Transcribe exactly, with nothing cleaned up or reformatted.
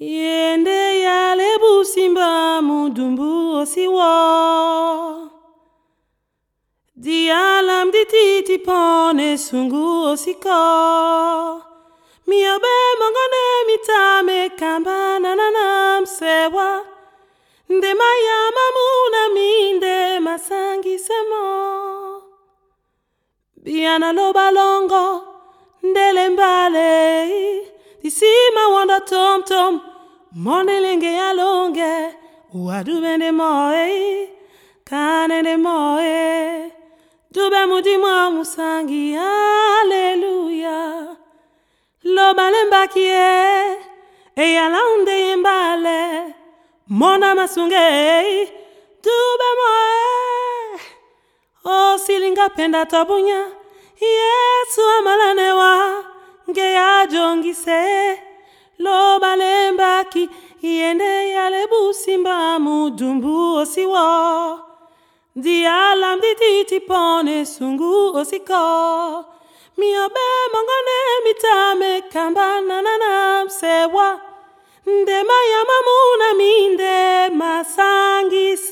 Yende yale busimba mudumbu osiwa. Dialam dititi pone sungu osika. Miabe mangane mitame kamba nananam sewa. Nde mayama muna minde masangi semo. Biana loba longo ndele mbale. Disima wanda tom tom. Monelenge yalonge. Uadubende moe. Kanende moe. Dube mudima musangi. Hallelujah. Loba lembakie. Eya launde yembale. Mona masunge. Dube moe. O silinga penda tabunya. Yesu amalanewa. Ngeya jongise. Loba lembaki. Yende yale busimba mudumbu osiwa. Dialam dititi pone sungu osika. Miabe mangane mitame kamba nanana sewa. Nde mayama muna minde masangi